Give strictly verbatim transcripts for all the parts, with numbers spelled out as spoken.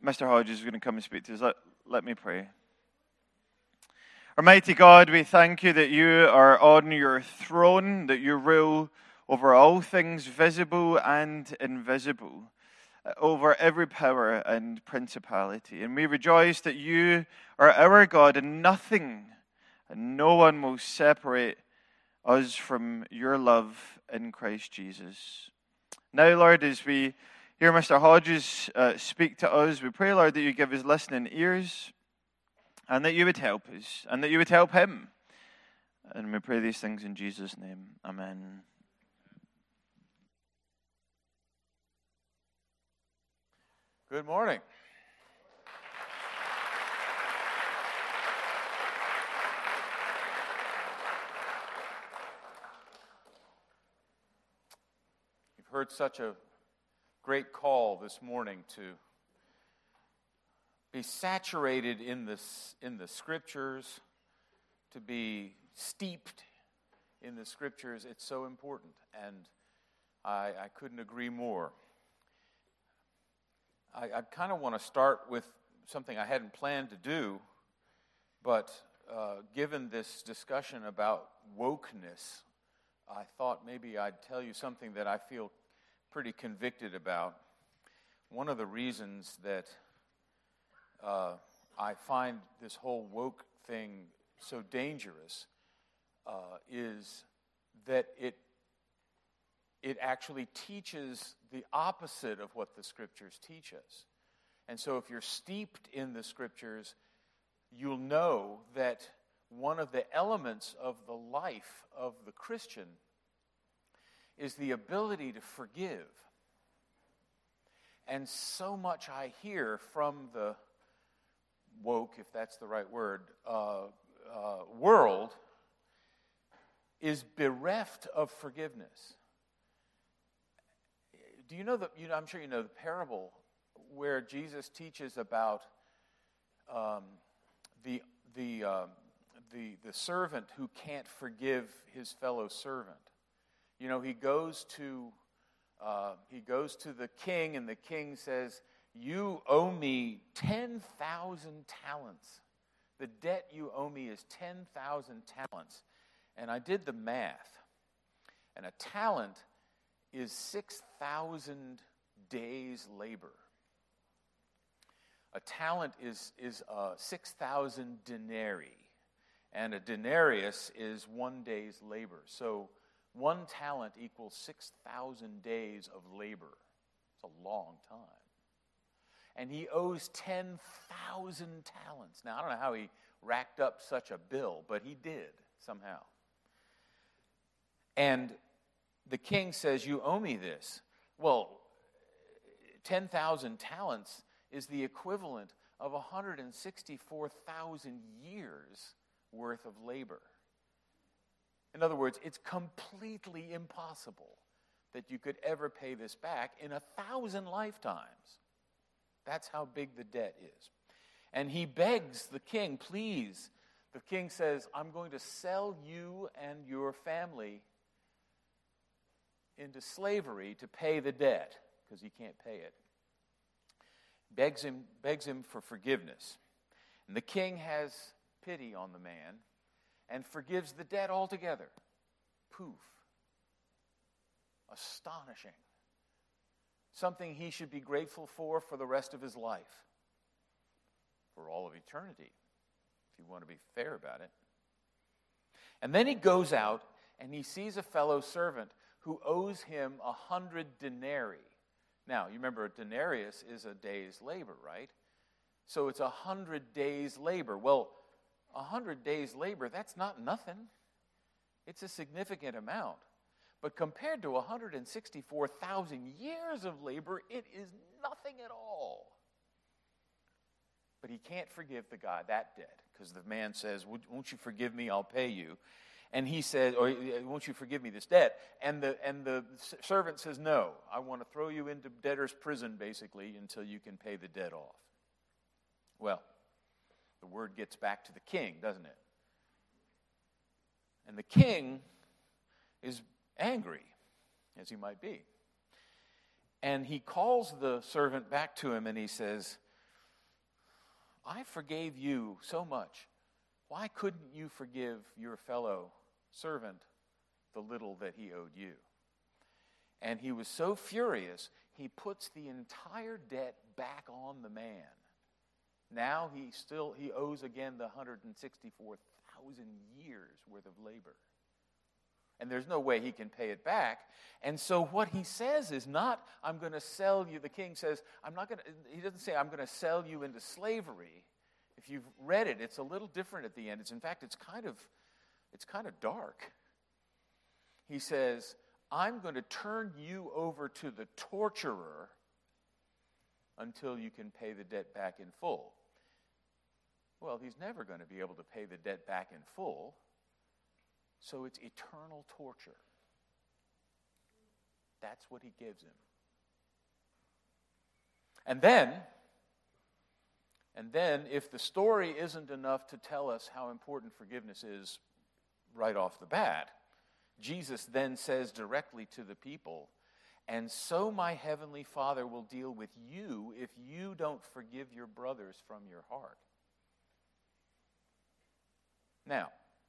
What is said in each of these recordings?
Mister Hodges is going to come and speak to us, let, let me pray. Almighty God, we thank you that you are on your throne, that you rule over all things visible and invisible, over every power and principality. And we rejoice that you are our God, and nothing and no one will separate us from your love in Christ Jesus. Now, Lord, as we hear Mister Hodges uh, speak to us, we pray, Lord, that you give us listening ears and that you would help us and that you would help him. And we pray these things in Jesus' name. Amen. Good morning. You've heard such a great call this morning to be saturated in this in the scriptures, to be steeped in the scriptures. It's so important, and I, I couldn't agree more. I, I kind of want to start with something I hadn't planned to do, but uh, given this discussion about wokeness, I thought maybe I'd tell you something that I feel pretty convicted about. One of the reasons that uh, I find this whole woke thing so dangerous uh, is that it it actually teaches the opposite of what the scriptures teach us. And so if you're steeped in the scriptures, you'll know that one of the elements of the life of the Christian is the ability to forgive. And so much I hear from the woke, if that's the right word, uh, uh, world is bereft of forgiveness. Do you know that? You know, I'm sure you know the parable where Jesus teaches about um, the the, uh, the the servant who can't forgive his fellow servant. You know, he goes to uh, he goes to the king, and the king says, "You owe me ten thousand talents. The debt you owe me is ten thousand talents." And I did the math, and a talent is six thousand days' labor. A talent is, is uh, six thousand denarii, and a denarius is one day's labor. So one talent equals six thousand days of labor. It's a long time. And he owes ten thousand talents. Now, I don't know how he racked up such a bill, but he did somehow. And the king says, "You owe me this." Well, ten thousand talents is the equivalent of one hundred sixty-four thousand years worth of labor. In other words, it's completely impossible that you could ever pay this back in a thousand lifetimes. That's how big the debt is. And he begs the king, please. The king says, "I'm going to sell you and your family into slavery to pay the debt," because he can't pay it. Begs him, begs him for forgiveness. And the king has pity on the man and forgives the debt altogether. Poof. Astonishing. Something he should be grateful for for the rest of his life. For all of eternity, if you want to be fair about it. And then he goes out and he sees a fellow servant who owes him a hundred denarii. Now, you remember a denarius is a day's labor, right? So it's a hundred days' labor. Well, a hundred days' labor, that's not nothing. It's a significant amount. But compared to one hundred sixty-four thousand years of labor, it is nothing at all. But he can't forgive the guy that debt, because the man says, "Won't you forgive me? I'll pay you." And he says, "Or won't you forgive me this debt?" And the and the servant says, "No, I want to throw you into debtor's prison, basically, until you can pay the debt off." Well, the word gets back to the king, doesn't it? And the king is angry, as he might be. And he calls the servant back to him and he says, I forgave you so much. Why couldn't you forgive your fellow servant the little that he owed you? And he was so furious, he puts the entire debt back on the man. Now he still he owes again the one hundred sixty-four thousand years worth of labor. And there's no way he can pay it back. And so what he says is not, I'm going to sell you. The king says, I'm not going to, he doesn't say, I'm going to sell you into slavery. If you've read it, it's a little different at the end. It's, in fact, it's kind of, it's kind of dark. He says, I'm going to turn you over to the torturer until you can pay the debt back in full. Well, he's never going to be able to pay the debt back in full. So it's eternal torture. That's what he gives him. And then, and then, if the story isn't enough to tell us how important forgiveness is right off the bat, Jesus then says directly to the people, and so my heavenly Father will deal with you if you don't forgive your brothers from your heart. Now,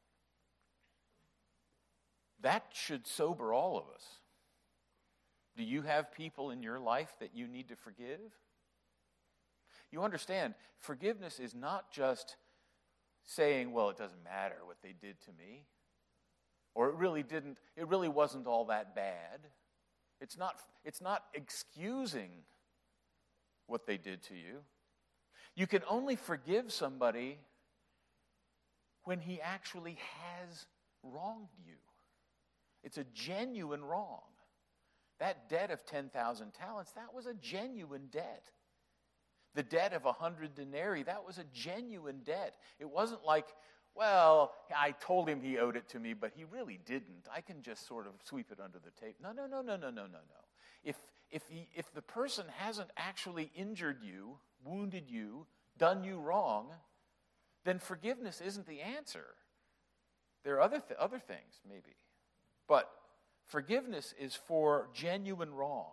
that should sober all of us. Do you have people in your life that you need to forgive? You understand, forgiveness is not just saying, well, it doesn't matter what they did to me. Or it really didn't, it really wasn't all that bad. It's not, it's not excusing what they did to you. You can only forgive somebody when he actually has wronged you. It's a genuine wrong. That debt of ten thousand talents, that was a genuine debt. The debt of a hundred denarii, that was a genuine debt. It wasn't like, well, I told him he owed it to me, but he really didn't. I can just sort of sweep it under the table. No, no, no, no, no, no, no, no. If, if, he, if the person hasn't actually injured you, wounded you, done you wrong, then forgiveness isn't the answer. There are other, th- other things, maybe. But forgiveness is for genuine wrong.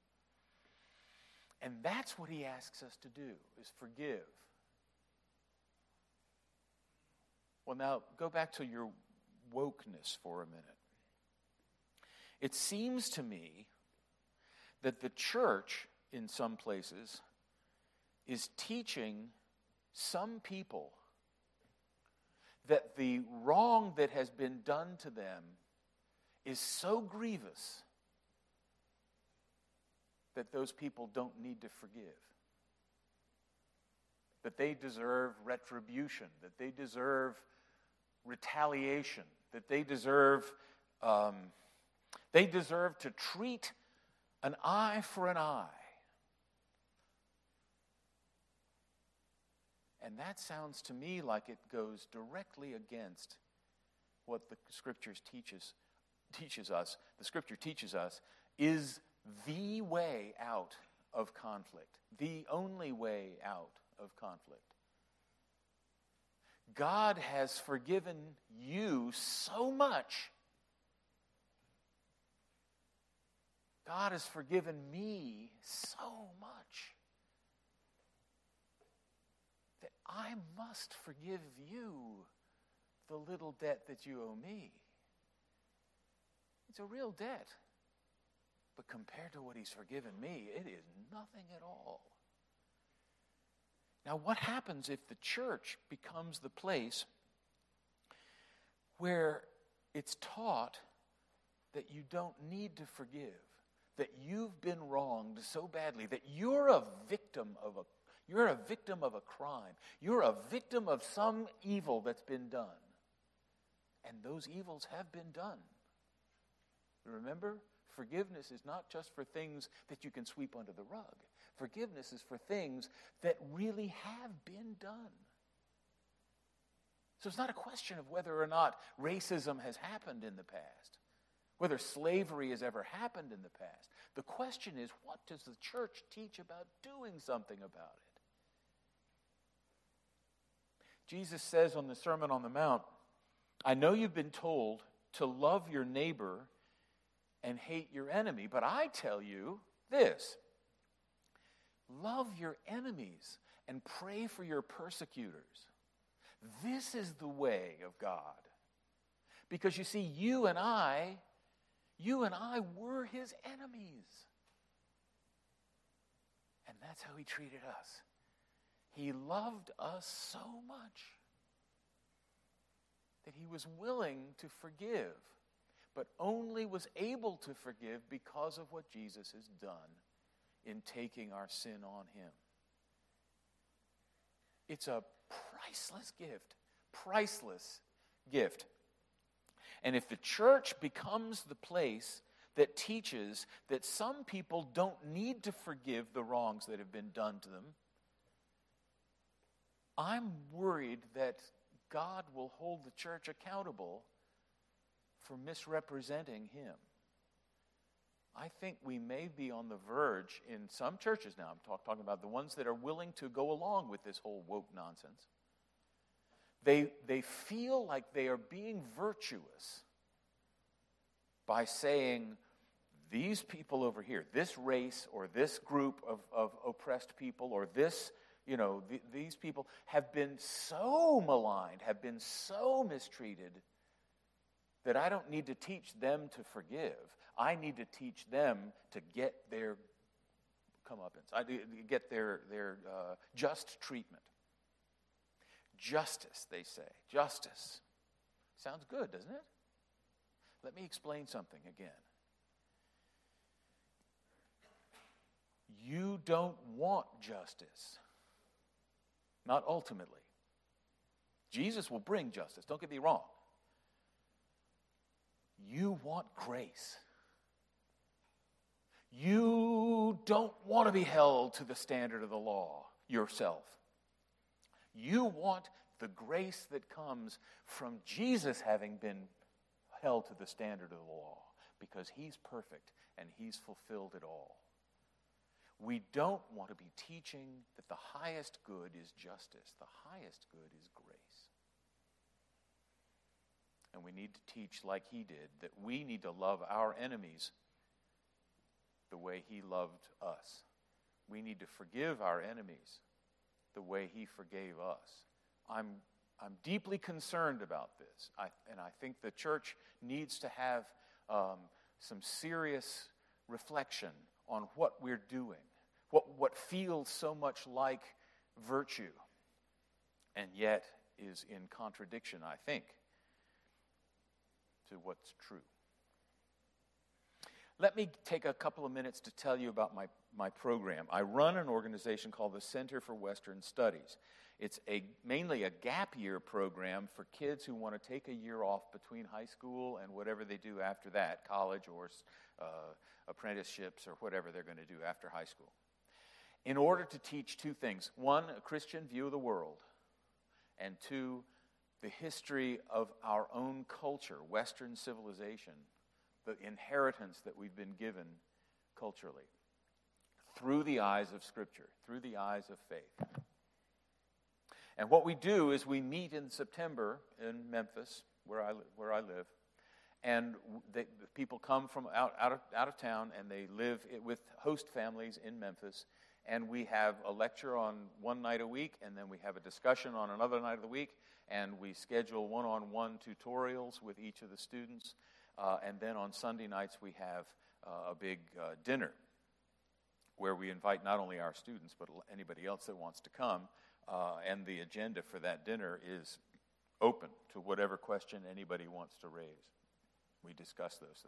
And that's what he asks us to do, is forgive. Well, now, go back to your wokeness for a minute. It seems to me that the church, in some places, is teaching some people that the wrong that has been done to them is so grievous that those people don't need to forgive. That they deserve retribution, that they deserve retaliation, that they deserve um, they deserve to treat an eye for an eye. And that sounds to me like it goes directly against what the Scriptures teaches teaches us. The Scripture teaches us is the way out of conflict, the only way out of conflict. God has forgiven you so much. God has forgiven me so much that I must forgive you the little debt that you owe me. It's a real debt. But compared to what he's forgiven me, it is nothing at all. Now, what happens if the church becomes the place where it's taught that you don't need to forgive, that you've been wronged so badly, that you're a victim of a you're a victim of a crime, you're a victim of some evil that's been done, and those evils have been done. Remember, forgiveness is not just for things that you can sweep under the rug. Forgiveness is for things that really have been done. So it's not a question of whether or not racism has happened in the past, whether slavery has ever happened in the past. The question is, what does the church teach about doing something about it? Jesus says on the Sermon on the Mount, I know you've been told to love your neighbor and hate your enemy, but I tell you this, love your enemies and pray for your persecutors. This is the way of God. Because you see, you and I, you and I were his enemies. And that's how he treated us. He loved us so much that he was willing to forgive, but only was able to forgive because of what Jesus has done in taking our sin on him. It's a priceless gift. Priceless gift. And if the church becomes the place that teaches that some people don't need to forgive the wrongs that have been done to them, I'm worried that God will hold the church accountable for misrepresenting him. I think we may be on the verge in some churches now, I'm talk, talking about the ones that are willing to go along with this whole woke nonsense. They, they feel like they are being virtuous by saying, these people over here, this race or this group of, of oppressed people or this, you know, th- these people have been so maligned, have been so mistreated that I don't need to teach them to forgive. I need to teach them to get their comeuppance, I do get their, their uh, just treatment. Justice, they say. Justice. Sounds good, doesn't it? Let me explain something again. You don't want justice. Not ultimately. Jesus will bring justice, don't get me wrong. You want grace. You don't want to be held to the standard of the law yourself. You want the grace that comes from Jesus having been held to the standard of the law because he's perfect and he's fulfilled it all. We don't want to be teaching that the highest good is justice. The highest good is grace. And we need to teach like he did, that we need to love our enemies the way he loved us. We need to forgive our enemies the way he forgave us. I'm, I'm deeply concerned about this. I, and I think the church needs to have um, some serious reflection on what we're doing, what, what feels so much like virtue, and yet is in contradiction, I think, to what's true. Let me take a couple of minutes to tell you about my, my program. I run an organization called the Center for Western Studies. It's a mainly a gap year program for kids who want to take a year off between high school and whatever they do after that, college or uh, apprenticeships or whatever they're going to do after high school. In order to teach two things. One, a Christian view of the world. And two, the history of our own culture, Western civilization, the inheritance that we've been given culturally, through the eyes of Scripture, through the eyes of faith. And what we do is we meet in September in Memphis, where I, where I live, and they, the people come from out, out, of, out of town, and they live with host families in Memphis, and we have a lecture on one night a week, and then we have a discussion on another night of the week, and we schedule one-on-one tutorials with each of the students. Uh, and then on Sunday nights, we have uh, a big uh, dinner where we invite not only our students, but anybody else that wants to come. Uh, and the agenda for that dinner is open to whatever question anybody wants to raise. We discuss those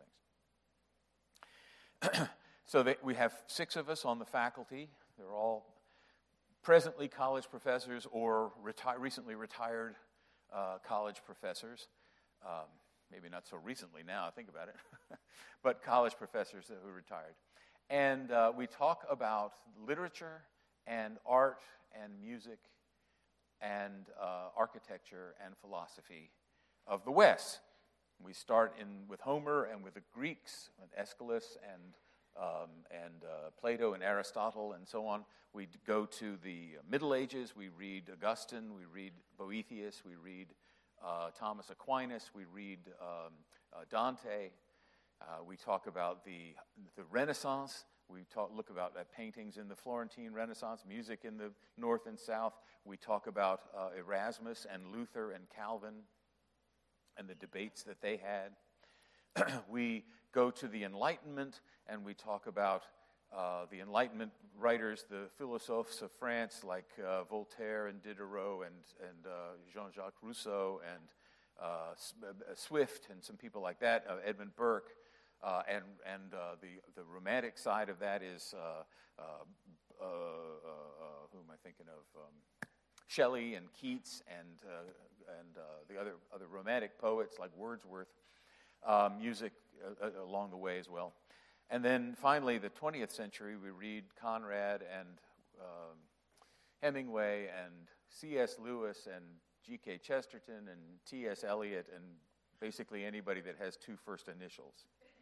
things. So that we have six of us on the faculty. They're all presently college professors or reti- recently retired uh, college professors. Um, Maybe not so recently now, I think about it, but college professors who retired. And uh, we talk about literature and art and music and uh, architecture and philosophy of the West. We start in with Homer and with the Greeks, with Aeschylus and, um, and uh, Plato and Aristotle and so on. We go to the Middle Ages, we read Augustine, we read Boethius, we read Uh, Thomas Aquinas, we read um, uh, Dante, uh, we talk about the, the Renaissance, We talk, look about uh, paintings in the Florentine Renaissance, music in the North and South. We talk about uh, Erasmus and Luther and Calvin and the debates that they had. We go to the Enlightenment, and we talk about uh, the Enlightenment writers, the philosophes of France, like uh, Voltaire and Diderot and, and uh, Jean-Jacques Rousseau and uh, Swift and some people like that, uh, Edmund Burke. Uh, and and uh, the, the romantic side of that is, uh, uh, uh, uh, who am I thinking of? Um, Shelley and Keats and uh, and uh, the other other romantic poets like Wordsworth. Uh, music uh, along the way as well. And then finally, the twentieth century, we read Conrad and um, Hemingway and C S Lewis and G K Chesterton and T S Eliot and basically anybody that has two first initials.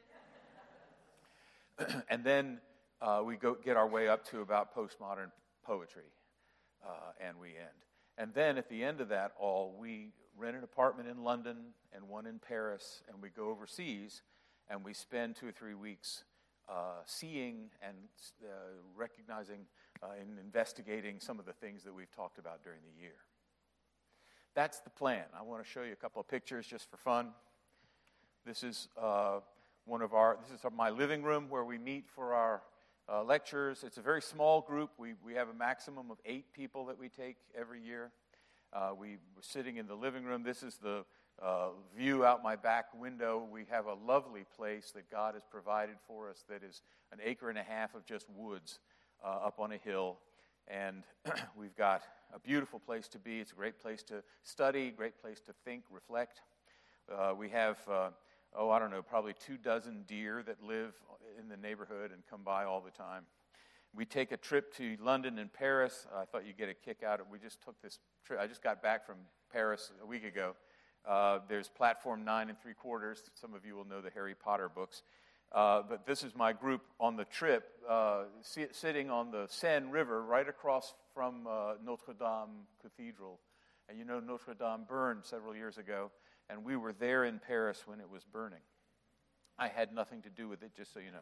And then uh, we go get our way up to about postmodern poetry, uh, and we end. And then at the end of that all, we rent an apartment in London and one in Paris, and we go overseas, and we spend two or three weeks uh, seeing and uh, recognizing uh, and investigating some of the things that we've talked about during the year. That's the plan. I want to show you a couple of pictures just for fun. This is uh, one of our, this is my living room where we meet for our uh, lectures. It's a very small group. We, we have a maximum of eight people that we take every year. Uh, we were sitting in the living room. This is the uh, view out my back window. We have a lovely place that God has provided for us that is an acre and a half of just woods uh, up on a hill. And we've got a beautiful place to be. It's a great place to study, great place to think, reflect. Uh, we have, uh, oh, I don't know, probably two dozen deer that live in the neighborhood and come by all the time. We take a trip to London and Paris. I thought you'd get a kick out of it. We just took this trip. I just got back from Paris a week ago. Uh, there's Platform Nine and Three Quarters. Some of you will know the Harry Potter books. Uh, but this is my group on the trip, uh, sit, sitting on the Seine River right across from uh, Notre Dame Cathedral. And you know Notre Dame burned several years ago, and we were there in Paris when it was burning. I had nothing to do with it, just so you know.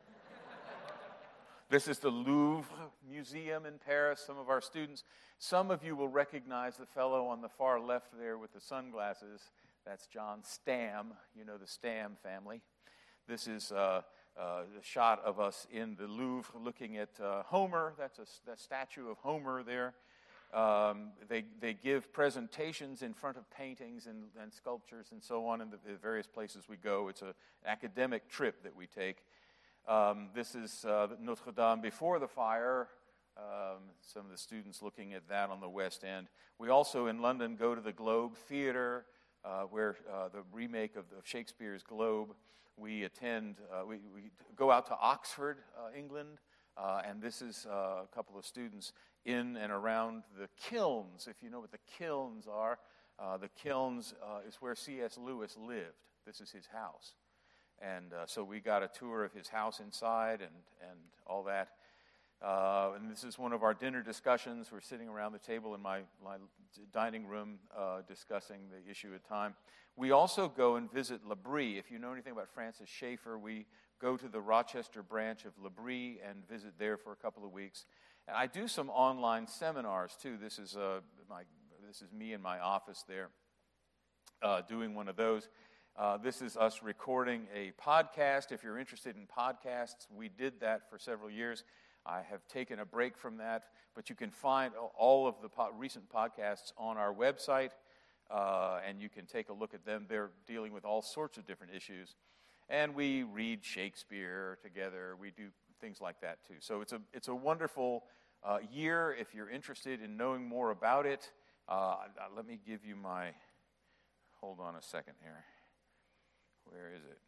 This is the Louvre Museum in Paris, some of our students. Some of you will recognize the fellow on the far left there with the sunglasses. That's John Stamm, you know the Stamm family. This is uh, uh, a shot of us in the Louvre looking at uh, Homer. That's a that statue of Homer there. Um, they they give presentations in front of paintings and, and sculptures and so on in the, the various places we go. It's an academic trip that we take. Um, this is uh, Notre Dame before the fire. Um, some of the students looking at that on the West End. We also in London go to the Globe Theatre, uh, where uh, the remake of, of Shakespeare's Globe. We attend, uh, we, we go out to Oxford, uh, England, uh, and this is uh, a couple of students in and around the kilns. If you know what the kilns are, uh, the kilns uh, is where C S Lewis lived. This is his house. And uh, so we got a tour of his house inside and, and all that. Uh, and this is one of our dinner discussions. We're sitting around the table in my, my dining room uh, discussing the issue at time. We also go and visit L'Abri. If you know anything about Francis Schaeffer, we go to the Rochester branch of L'Abri and visit there for a couple of weeks. And I do some online seminars too. This is uh, my this is me in my office there, uh, doing one of those. Uh, this is us recording a podcast. If you're interested in podcasts, we did that for several years. I have taken a break from that, but you can find all of the po- recent podcasts on our website, uh, and you can take a look at them. They're dealing with all sorts of different issues. And we read Shakespeare together. We do things like that, too. So it's a it's a wonderful uh, year. If you're interested in knowing more about it, uh, let me give you my, hold on a second here. Where is it?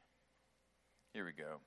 Here we go.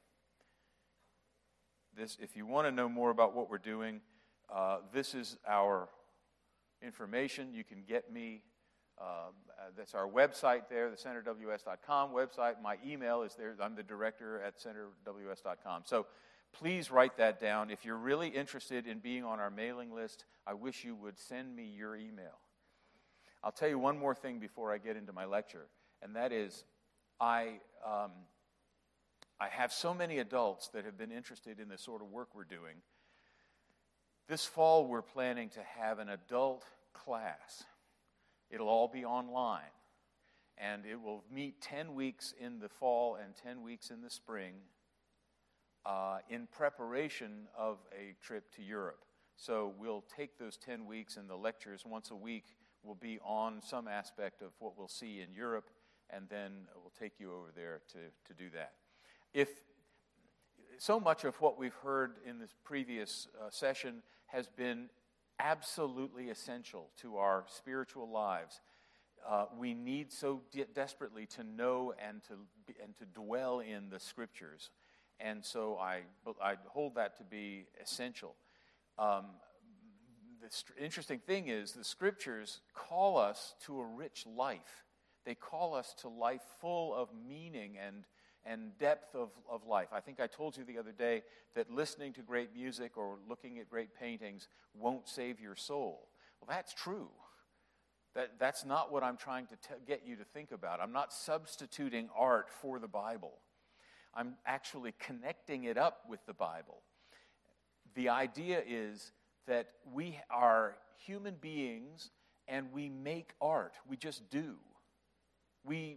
This, if you want to know more about what we're doing, uh, this is our information. You can get me. Uh, that's our website there, the center w s dot com website. My email is there. I'm the director at center w s dot com. So please write that down. If you're really interested in being on our mailing list, I wish you would send me your email. I'll tell you one more thing before I get into my lecture, and that is I... Um, I have so many adults that have been interested in the sort of work we're doing. This fall, we're planning to have an adult class. It'll all be online, and it will meet ten weeks in the fall and ten weeks in the spring uh, in preparation of a trip to Europe. So we'll take those ten weeks, and the lectures once a week will be on some aspect of what we'll see in Europe, and then we'll take you over there to, to do that. If so much of what we've heard in this previous uh, session has been absolutely essential to our spiritual lives. Uh, we need so de- desperately to know and to be, and to dwell in the Scriptures, and so I I hold that to be essential. Um, the st- interesting thing is the Scriptures call us to a rich life. They call us to life full of meaning and and depth of, of life. I think I told you the other day that listening to great music or looking at great paintings won't save your soul. Well, that's true. That, that's not what I'm trying to t- get you to think about. I'm not substituting art for the Bible. I'm actually connecting it up with the Bible. The idea is that we are human beings and we make art. We just do. We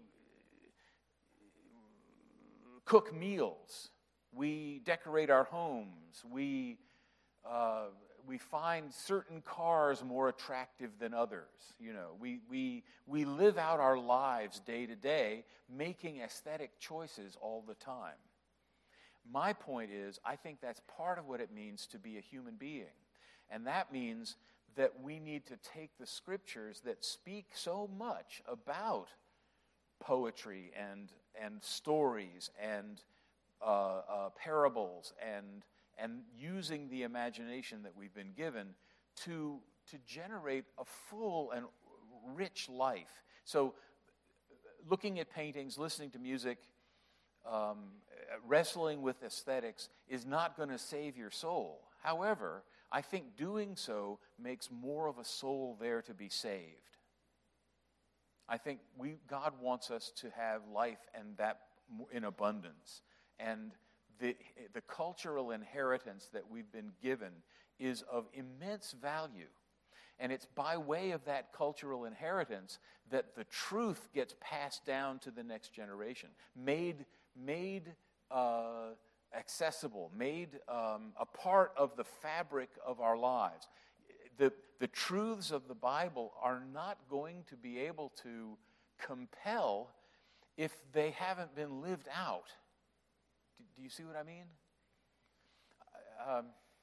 cook meals. We decorate our homes. We uh, we find certain cars more attractive than others. You know, we we we live out our lives day to day, making aesthetic choices all the time. My point is, I think that's part of what it means to be a human being, and that means that we need to take the Scriptures that speak so much about poetry and and stories and uh, uh, parables and and using the imagination that we've been given to to generate a full and rich life. So, looking at paintings, listening to music, um, wrestling with aesthetics is not going to save your soul. However, I think doing so makes more of a soul there to be saved. I think we God wants us to have life and that in abundance. And the the cultural inheritance that we've been given is of immense value. And it's by way of that cultural inheritance that the truth gets passed down to the next generation, made made uh, accessible, made um, a part of the fabric of our lives. The, the truths of the Bible are not going to be able to compel if they haven't been lived out. Do, do you see what I mean? Um,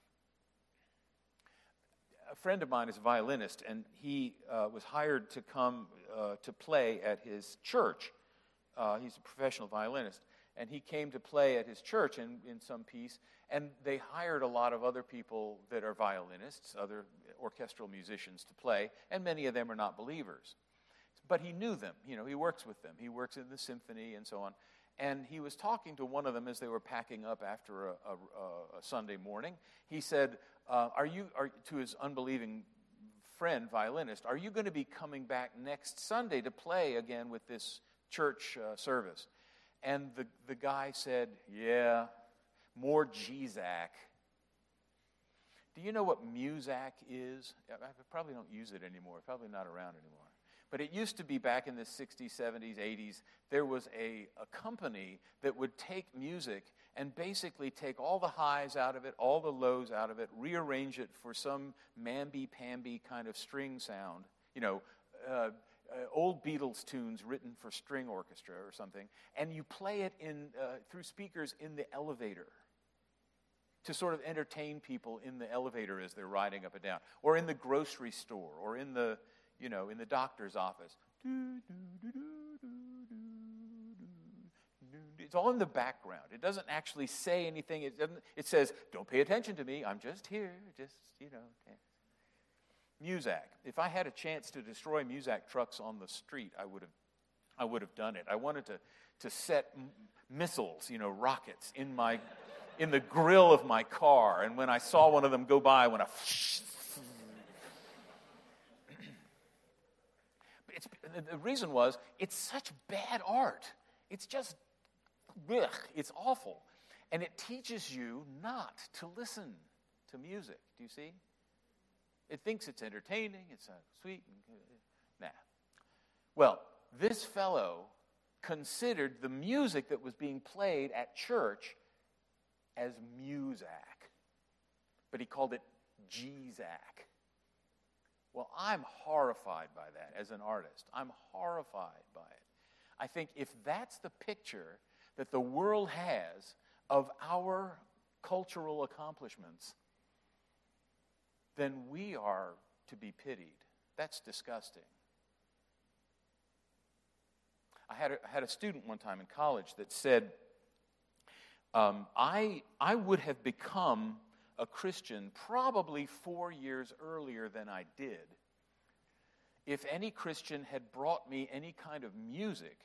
a friend of mine is a violinist, and he uh, was hired to come uh, to play at his church. Uh, he's a professional violinist. And he came to play at his church in, in some piece, and they hired a lot of other people that are violinists, other orchestral musicians to play, and many of them are not believers. But he knew them. You know, he works with them. He works in the symphony and so on. And he was talking to one of them as they were packing up after a, a, a Sunday morning. He said, uh, "Are you, are, to his unbelieving friend, violinist, are you going to be coming back next Sunday to play again with this church uh, service?" And the, the guy said, "Yeah, more G-Zac." Do you know what Muzak is? I probably don't use it anymore. It's probably not around anymore. But it used to be back in the sixties, seventies, eighties, there was a, a company that would take music and basically take all the highs out of it, all the lows out of it, rearrange it for some mamby-pamby kind of string sound. You know, uh, Uh, old Beatles tunes written for string orchestra or something, and you play it in uh, through speakers in the elevator to sort of entertain people in the elevator as they're riding up and down, or in the grocery store, or in the, you know, in the doctor's office. It's all in the background. It doesn't actually say anything. It doesn't. It says, "Don't pay attention to me. I'm just here. Just, you know." Okay. Muzak. If I had a chance to destroy Muzak trucks on the street, I would have, I would have done it. I wanted to, to set m- missiles, you know, rockets in my, in the grill of my car. And when I saw one of them go by, when I, it's, the reason was it's such bad art. It's just ugh, it's awful. And it teaches you not to listen to music. Do you see? It thinks it's entertaining, it's uh, sweet. And, uh, nah. Well, this fellow considered the music that was being played at church as Muzak. But he called it G-Zak. Well, I'm horrified by that as an artist. I'm horrified by it. I think if that's the picture that the world has of our cultural accomplishments, then we are to be pitied. That's disgusting. I had a, I had a student one time in college that said, um, I, I would have become a Christian probably four years earlier than I did if any Christian had brought me any kind of music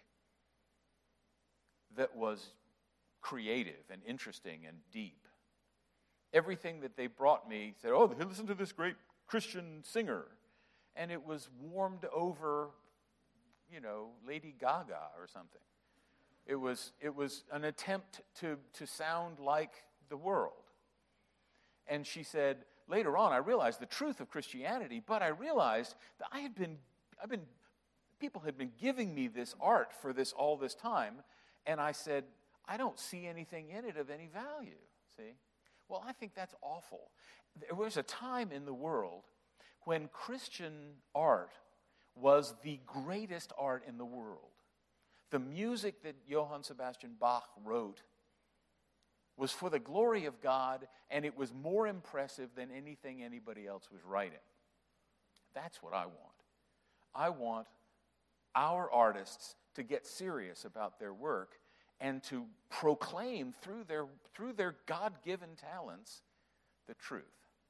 that was creative and interesting and deep. Everything that they brought me said, oh, listen to this great Christian singer. And it was warmed over, you know, Lady Gaga or something. It was, it was an attempt to, to sound like the world. And she said, later on, I realized the truth of Christianity, but I realized that I had been, I've been, people had been giving me this art for this all this time, and I said, I don't see anything in it of any value, see? Well, I think that's awful. There was a time in the world when Christian art was the greatest art in the world. The music that Johann Sebastian Bach wrote was for the glory of God, and it was more impressive than anything anybody else was writing. That's what I want. I want our artists to get serious about their work and to proclaim through their, through their God-given talents the truth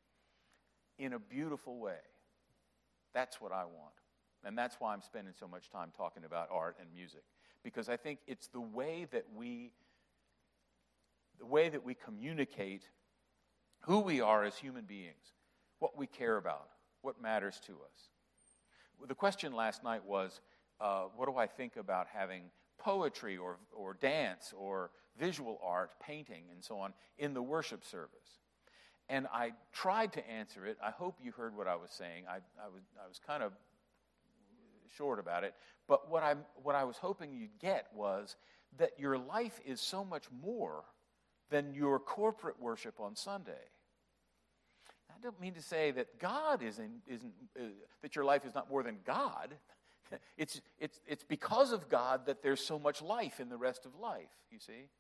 in a beautiful way. That's what I want. And that's why I'm spending so much time talking about art and music, because I think it's the way that we the way that we communicate who we are as human beings, what we care about, what matters to us. The question last night was, uh, what do I think about having poetry or, or dance or visual art, painting, and so on in the worship service? And I tried to answer it. I hope you heard what I was saying. I, I was I was kind of short about it. But what I what I was hoping you'd get was that your life is so much more than your corporate worship on Sunday. I don't mean to say that God isn't isn't uh, that your life is not more than God. It's it's it's because of God that there's so much life in the rest of life. You see.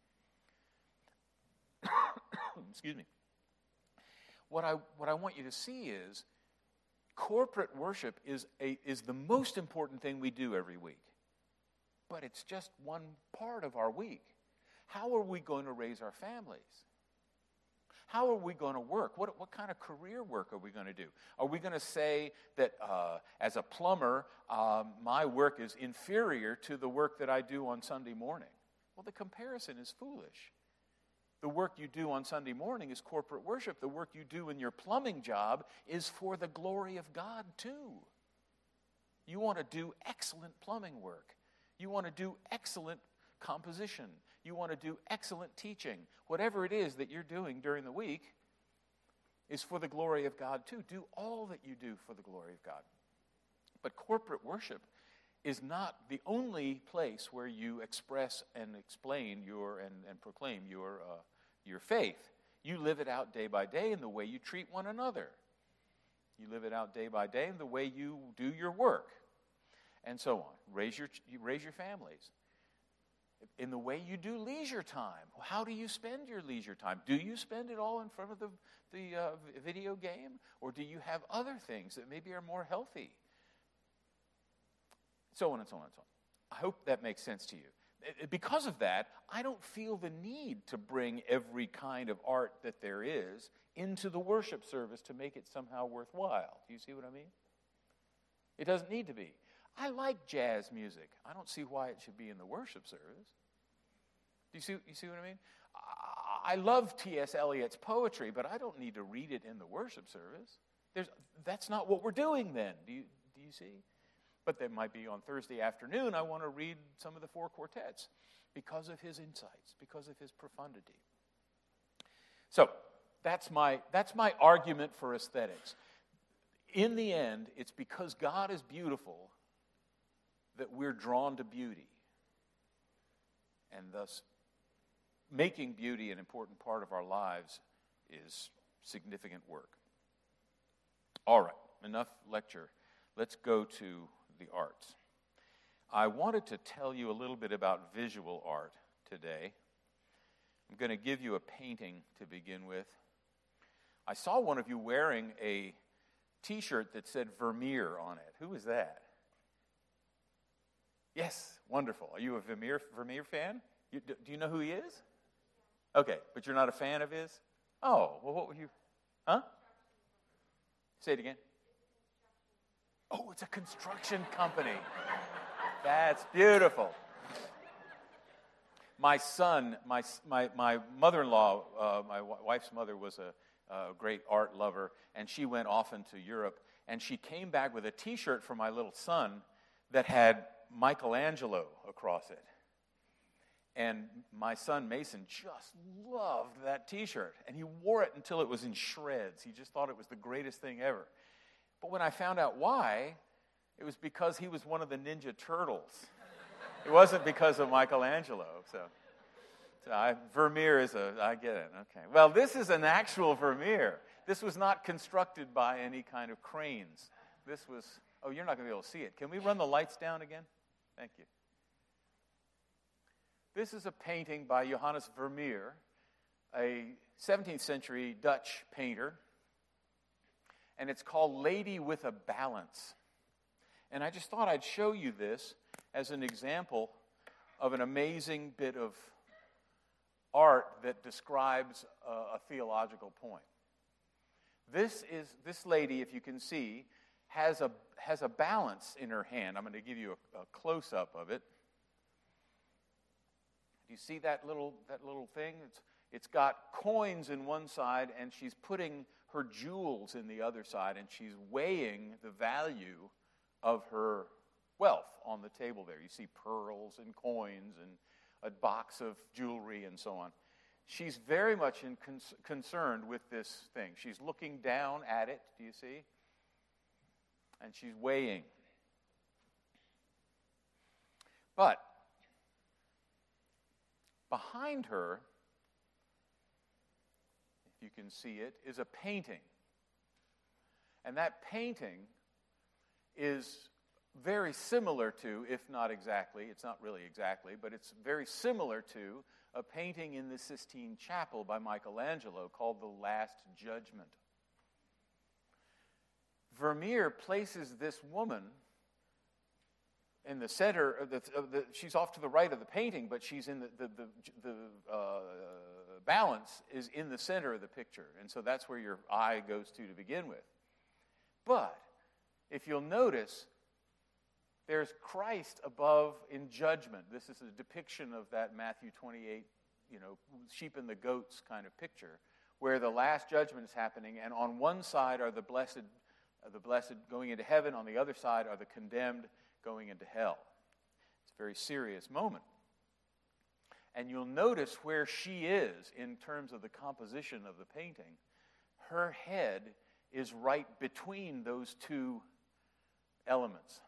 Excuse me. What I what I want you to see is corporate worship is a is the most important thing we do every week. But it's just one part of our week. How are we going to raise our families? How are we going to work? What, what kind of career work are we going to do? Are we going to say that uh, as a plumber, um, my work is inferior to the work that I do on Sunday morning? Well, the comparison is foolish. The work you do on Sunday morning is corporate worship. The work you do in your plumbing job is for the glory of God too. You want to do excellent plumbing work. You want to do excellent composition. You want to do excellent teaching. Whatever it is that you're doing during the week is for the glory of God too. Do all that you do for the glory of God. But corporate worship is not the only place where you express and explain your and, and proclaim your uh, your faith. You live it out day by day in the way you treat one another. You live it out day by day in the way you do your work, and so on. Raise your you raise your families. In the way you do leisure time. How do you spend your leisure time? Do you spend it all in front of the, the uh, video game? Or do you have other things that maybe are more healthy? So on and so on and so on. I hope that makes sense to you. Because of that, I don't feel the need to bring every kind of art that there is into the worship service to make it somehow worthwhile. Do you see what I mean? It doesn't need to be. I like jazz music. I don't see why it should be in the worship service. Do you see, you see what I mean? I love T S Eliot's poetry, but I don't need to read it in the worship service. There's, that's not what we're doing then. Do you, do you see? But there might be on Thursday afternoon, I want to read some of the four quartets. because of his insights, because of his profundity. So, that's my, that's my argument for aesthetics. In the end, it's because God is beautiful that we're drawn to beauty. And thus, making beauty an important part of our lives is significant work. All right, enough lecture. Let's go to the arts. I wanted to tell you a little bit about visual art today. I'm going to give you a painting to begin with. I saw one of you wearing a T-shirt that said Vermeer on it. Who was that? Yes, wonderful. Are you a Vermeer Vermeer fan? You, do, do you know who he is? Okay, but you're not a fan of his? Oh, well, what were you? Huh? Say it again. Oh, it's a construction company. That's beautiful. My son, my my my mother-in-law, uh, my wife's mother was a, a great art lover, and she went often to Europe, and she came back with a T-shirt for my little son that had Michelangelo across it. And my son Mason just loved that T-shirt, and he wore it until it was in shreds. He just thought it was the greatest thing ever. But when I found out why, it was because he was one of the Ninja Turtles. It wasn't because of Michelangelo. So, so I, Vermeer is a, I get it, okay. Well, this is an actual Vermeer. This was not constructed by any kind of cranes. This was, oh, you're not going to be able to see it. Can we run the lights down again? Thank you. This is a painting by Johannes Vermeer, a seventeenth century Dutch painter, and it's called Lady with a Balance. And I just thought I'd show you this as an example of an amazing bit of art that describes a, a theological point. This is this lady, if you can see, has a has a balance in her hand. I'm going to give you a, a close-up of it. Do you see that little that little thing? It's it's got coins in one side, and she's putting her jewels in the other side, and she's weighing the value of her wealth on the table there. You see pearls and coins and a box of jewelry and so on. She's very much in con- concerned with this thing. She's looking down at it, do you see? And she's weighing. But behind her, if you can see it, is a painting. And that painting is very similar to, if not exactly, it's not really exactly, but it's very similar to a painting in the Sistine Chapel by Michelangelo called The Last Judgment. Vermeer places this woman in the center of the, of the she's off to the right of the painting, but she's in the, the, the, the uh, balance is in the center of the picture. And so that's where your eye goes to to begin with. But if you'll notice, there's Christ above in judgment. This is a depiction of that Matthew twenty-eight, you know, sheep and the goats kind of picture, where the last judgment is happening, and on one side are the blessed, uh, the blessed going into heaven, on the other side are the condemned going into hell. It's a very serious moment. And you'll notice where she is in terms of the composition of the painting. Her head is right between those two elements.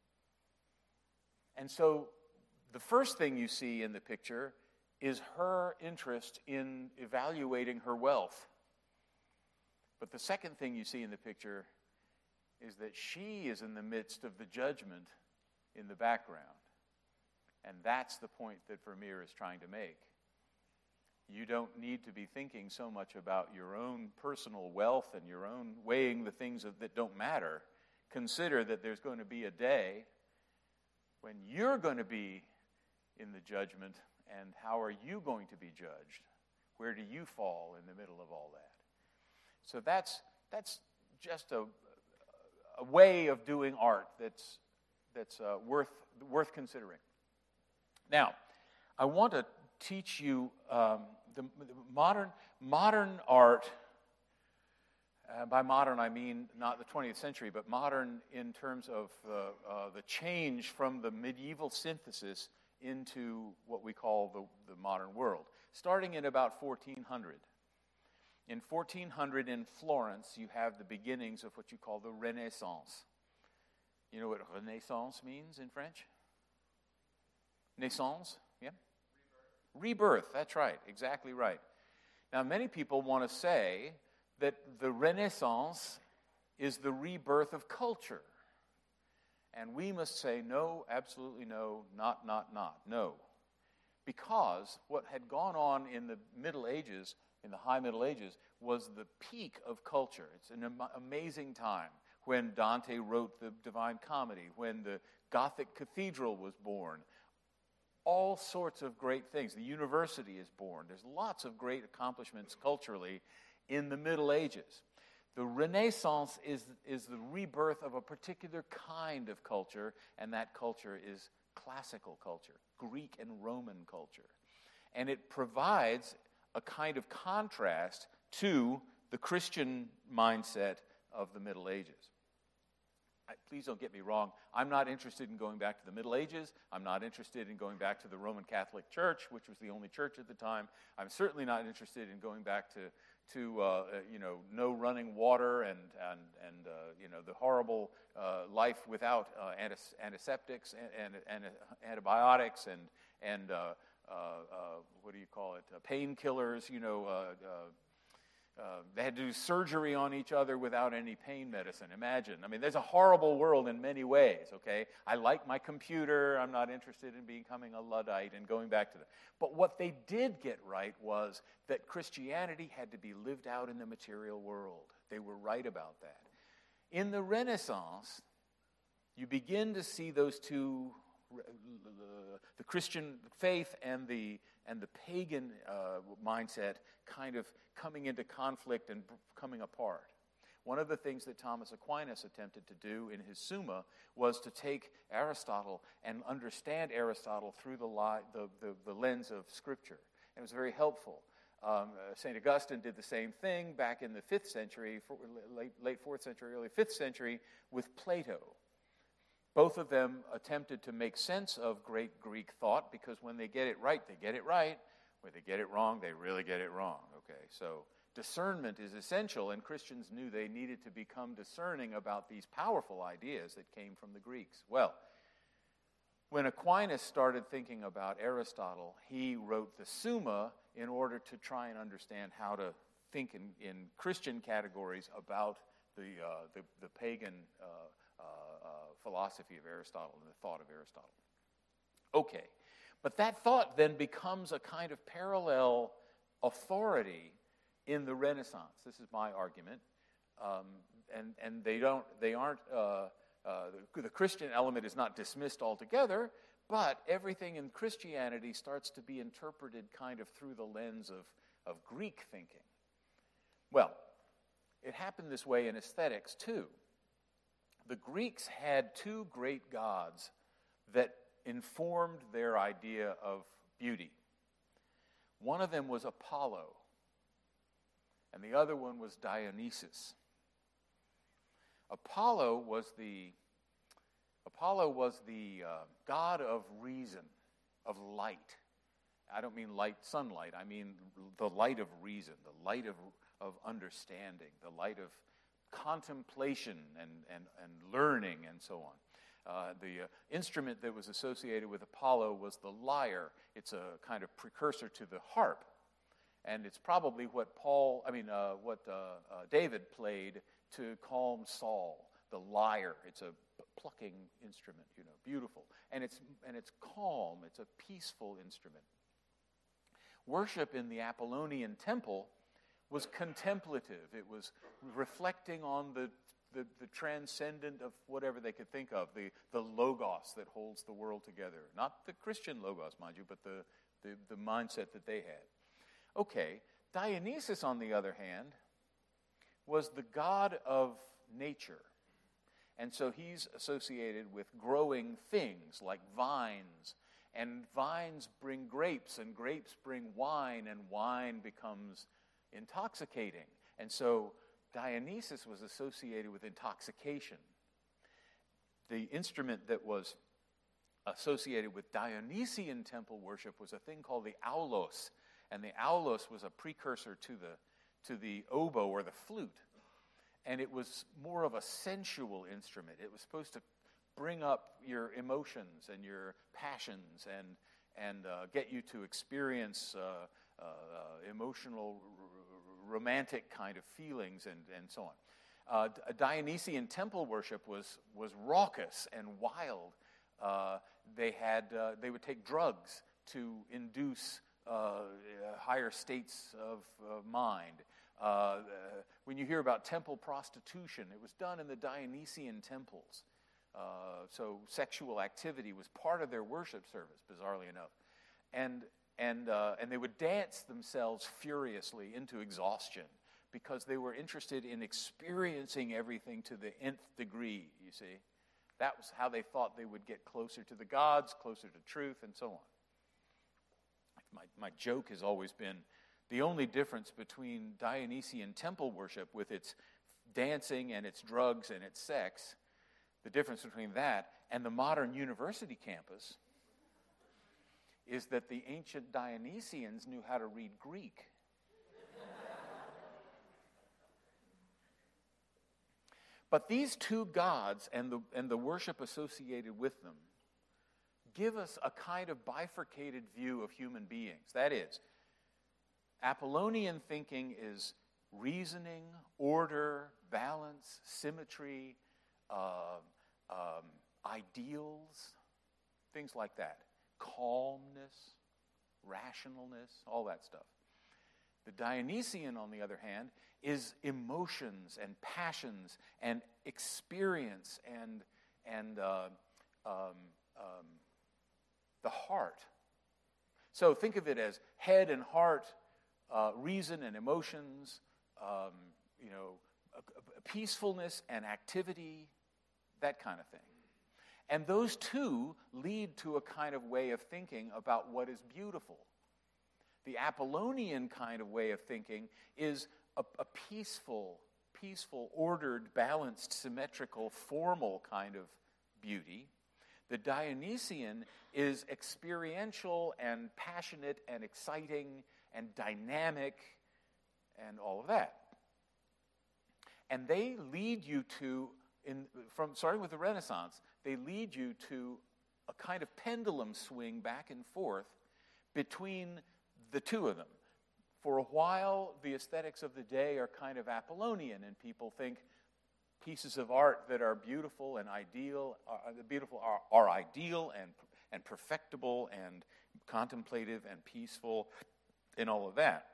And so the first thing you see in the picture is her interest in evaluating her wealth. But the second thing you see in the picture is that she is in the midst of the judgment in the background. And that's the point that Vermeer is trying to make. You don't need to be thinking so much about your own personal wealth and your own weighing the things that don't matter. Consider that there's going to be a day when you're going to be in the judgment, and how are you going to be judged? Where do you fall in the middle of all that? So that's that's just a, a way of doing art that's that's uh, worth worth considering. Now, I want to teach you um, the, the modern modern art. Uh, by modern, I mean not the twentieth century, but modern in terms of uh, uh, the change from the medieval synthesis into what we call the, the modern world, starting in about fourteen hundred. In fourteen hundred in Florence, you have the beginnings of what you call the Renaissance. You know what Renaissance means in French? Naissance? Yeah? Rebirth. Rebirth, that's right, exactly right. Now, many people want to say that the Renaissance is the rebirth of culture. And we must say, no, absolutely no, not, not, not, no. Because what had gone on in the Middle Ages, in the High Middle Ages, was the peak of culture. It's an am- amazing time when Dante wrote the Divine Comedy, when the Gothic cathedral was born. All sorts of great things. The university is born. There's lots of great accomplishments culturally in the Middle Ages. The Renaissance is, is the rebirth of a particular kind of culture, and that culture is classical culture, Greek and Roman culture. And it provides a kind of contrast to the Christian mindset of the Middle Ages. I, please don't get me wrong. I'm not interested in going back to the Middle Ages. I'm not interested in going back to the Roman Catholic Church, which was the only church at the time. I'm certainly not interested in going back to to uh, you know, no running water and and and uh, you know, the horrible uh, life without uh, antis- antiseptics and, and, and antibiotics and and uh, uh, uh, what do you call it? Uh, painkillers. You know, uh, uh, uh, they had to do surgery on each other without any pain medicine. Imagine. I mean, there's a horrible world in many ways. Okay, I like my computer. I'm not interested in becoming a Luddite and going back to that. But what they did get right was that Christianity had to be lived out in the material world. They were right about that. In the Renaissance, you begin to see those two, the Christian faith and the and the pagan uh, mindset, kind of coming into conflict and coming apart. One of the things that Thomas Aquinas attempted to do in his Summa was to take Aristotle and understand Aristotle through the, li- the, the, the lens of Scripture. And it was very helpful. Um, uh, Saint Augustine did the same thing back in the fifth century, for, late, late fourth century, early fifth century, with Plato. Both of them attempted to make sense of great Greek thought, because when they get it right, they get it right. When they get it wrong, they really get it wrong. Okay, so discernment is essential, and Christians knew they needed to become discerning about these powerful ideas that came from the Greeks. Well, when Aquinas started thinking about Aristotle, he wrote the Summa in order to try and understand how to think in, in Christian categories about the uh, the, the pagan uh, uh, uh, philosophy of Aristotle and the thought of Aristotle. Okay, but that thought then becomes a kind of parallel authority in the Renaissance. This is my argument, um, and and they don't they aren't uh, uh, the, the Christian element is not dismissed altogether, but everything in Christianity starts to be interpreted kind of through the lens of of Greek thinking. Well, it happened this way in aesthetics too. The Greeks had two great gods that informed their idea of beauty. One of them was Apollo, and the other one was Dionysus. Apollo was the Apollo was the uh, god of reason, of light. I don't mean light sunlight. I mean the light of reason, the light of of understanding, the light of contemplation and, and, and learning and so on. Uh, the uh, instrument that was associated with Apollo was the lyre. It's a kind of precursor to the harp. And it's probably what Paul, I mean, uh, what uh, uh, David played to calm Saul, the lyre. It's a plucking instrument, you know, beautiful. And it's, and it's calm. It's a peaceful instrument. Worship in the Apollonian temple was contemplative. It was reflecting on the, the, the transcendent of whatever they could think of, the, the logos that holds the world together. Not the Christian logos, mind you, but the, the, the mindset that they had. Okay, Dionysus, on the other hand, was the god of nature. And so he's associated with growing things like vines. And vines bring grapes, and grapes bring wine, and wine becomes intoxicating. And so Dionysus was associated with intoxication. The instrument that was associated with Dionysian temple worship was a thing called the aulos. And the aulos was a precursor to the, to the oboe or the flute. And it was more of a sensual instrument. It was supposed to bring up your emotions and your passions and, and uh, get you to experience uh, uh, emotional, r- romantic kind of feelings and, and so on. Uh, Dionysian temple worship was, was raucous and wild. Uh, they had uh, they would take drugs to induce uh, higher states of uh, mind. Uh, uh, when you hear about temple prostitution, it was done in the Dionysian temples. Uh, so sexual activity was part of their worship service, bizarrely enough, and and uh, and they would dance themselves furiously into exhaustion because they were interested in experiencing everything to the nth degree. You see. That was how they thought they would get closer to the gods, closer to truth, and so on. My, my joke has always been the only difference between Dionysian temple worship with its dancing and its drugs and its sex, the difference between that and the modern university campus is that the ancient Dionysians knew how to read Greek. But these two gods and the, and the worship associated with them give us a kind of bifurcated view of human beings. That is, Apollonian thinking is reasoning, order, balance, symmetry, uh, um, ideals, things like that. Calmness, rationalness, all that stuff. The Dionysian, on the other hand, is emotions and passions and experience and and uh, um, um, the heart. So think of it as head and heart, uh, reason and emotions, um, you know, a, a peacefulness and activity, that kind of thing. And those two lead to a kind of way of thinking about what is beautiful. The Apollonian kind of way of thinking is a, a peaceful, peaceful, ordered, balanced, symmetrical, formal kind of beauty. The Dionysian is experiential and passionate and exciting and dynamic and all of that. And they lead you to, in, from starting with the Renaissance, they lead you to a kind of pendulum swing back and forth between the two of them. For a while, the aesthetics of the day are kind of Apollonian, and people think pieces of art that are beautiful and ideal, are, the beautiful are, are ideal and and perfectible and contemplative and peaceful, and all of that.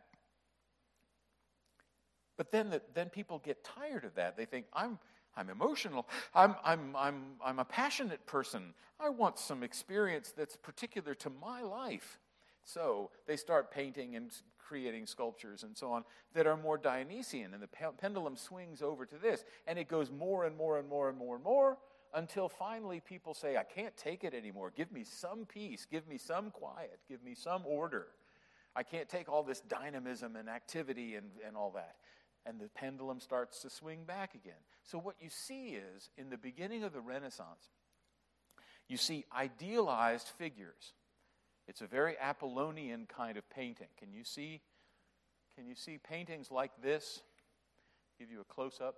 But then, the, then people get tired of that. They think I'm I'm emotional. I'm I'm I'm I'm a passionate person. I want some experience that's particular to my life. So they start painting and creating sculptures and so on that are more Dionysian, and the pendulum swings over to this, and it goes more and more and more and more and more until finally people say, I can't take it anymore. Give me some peace. Give me some quiet. Give me some order. I can't take all this dynamism and activity and, and all that. And the pendulum starts to swing back again. So what you see is, in the beginning of the Renaissance, you see idealized figures. It's a very Apollonian kind of painting. Can you see, can you see paintings like this? Give you a close-up.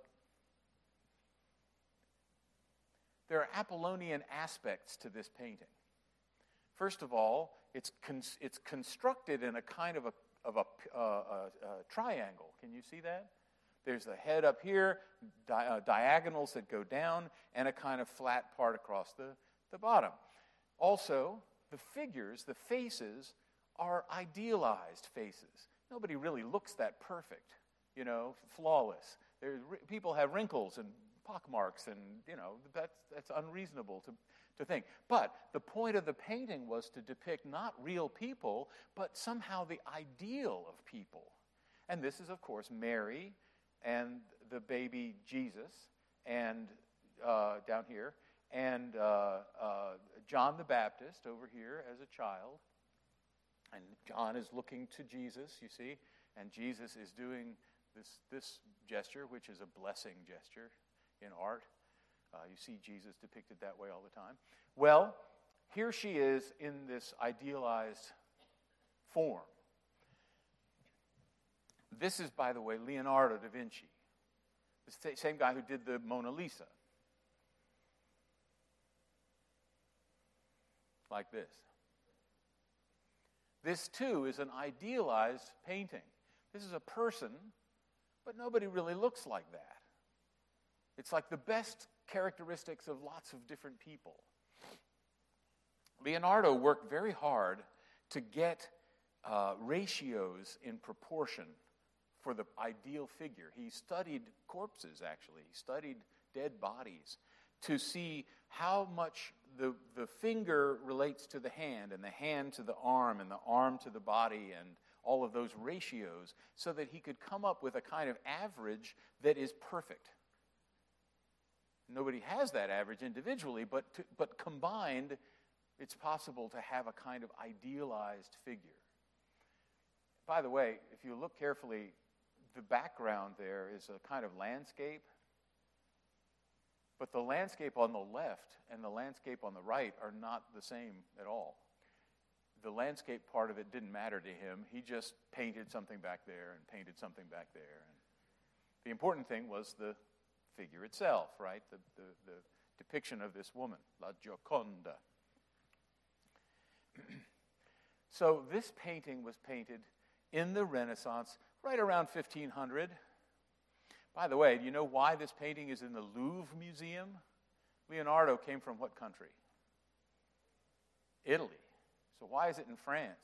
There are Apollonian aspects to this painting. First of all, it's con- it's constructed in a kind of a of a, uh, a, a triangle. Can you see that? There's the head up here, di- uh, diagonals that go down, and a kind of flat part across the, the bottom. Also, the figures, the faces, are idealized faces. Nobody really looks that perfect, you know, flawless. There's, people have wrinkles and pockmarks, and, you know, that's, that's unreasonable to, to think. But the point of the painting was to depict not real people, but somehow the ideal of people. And this is, of course, Mary and the baby Jesus, and uh, down here, and uh, uh, John the Baptist over here as a child. And John is looking to Jesus, you see, and Jesus is doing this, this gesture, which is a blessing gesture in art. Uh, you see Jesus depicted that way all the time. Well, here she is in this idealized form. This is, by the way, Leonardo da Vinci, the same guy who did the Mona Lisa. Like this. This, too, is an idealized painting. This is a person, but nobody really looks like that. It's like the best characteristics of lots of different people. Leonardo worked very hard to get uh, ratios in proportion for the ideal figure. He studied corpses, actually. He studied dead bodies to see how much the, the finger relates to the hand, and the hand to the arm, and the arm to the body, and all of those ratios, so that he could come up with a kind of average that is perfect. Nobody has that average individually, but, to, but combined, it's possible to have a kind of idealized figure. By the way, if you look carefully, the background there is a kind of landscape. But the landscape on the left and the landscape on the right are not the same at all. The landscape part of it didn't matter to him. He just painted something back there and painted something back there. And the important thing was the figure itself, right? The, the, the depiction of this woman, La Gioconda. So this painting was painted in the Renaissance right around fifteen hundred. By the way, do you know why this painting is in the Louvre Museum? Leonardo came from what country? Italy. So why is it in France?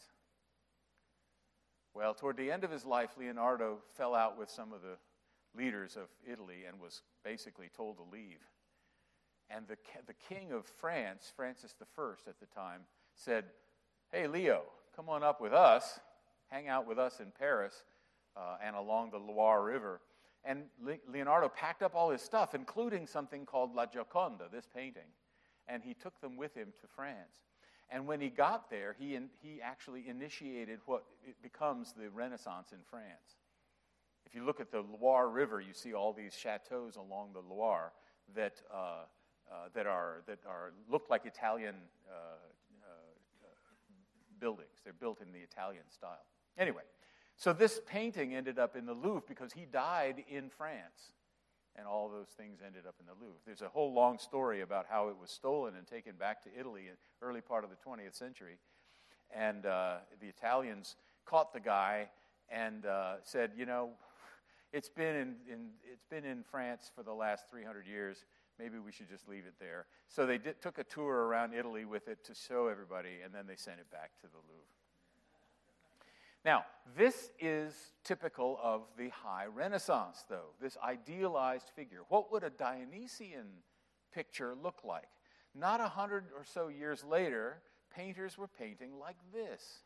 Well, toward the end of his life, Leonardo fell out with some of the leaders of Italy and was basically told to leave. And the, the king of France, Francis the First at the time, said, "Hey, Leo, come on up with us, hang out with us in Paris uh, and along the Loire River." And Leonardo packed up all his stuff, including something called La Gioconda, this painting, and he took them with him to France. And when he got there, he, in, he actually initiated what it becomes the Renaissance in France. If you look at the Loire River, you see all these chateaux along the Loire that, uh, uh, that, are, that are, look like Italian uh, uh, uh, buildings. They're built in the Italian style. Anyway. So this painting ended up in the Louvre because he died in France, and all those things ended up in the Louvre. There's a whole long story about how it was stolen and taken back to Italy in the early part of the twentieth century, and uh, the Italians caught the guy and uh, said, you know, it's been in, in it's been in France for the last three hundred years. Maybe we should just leave it there. So they did, took a tour around Italy with it to show everybody, and then they sent it back to the Louvre. Now, this is typical of the High Renaissance, though, this idealized figure. What would a Dionysian picture look like? Not a hundred or so years later, painters were painting like this.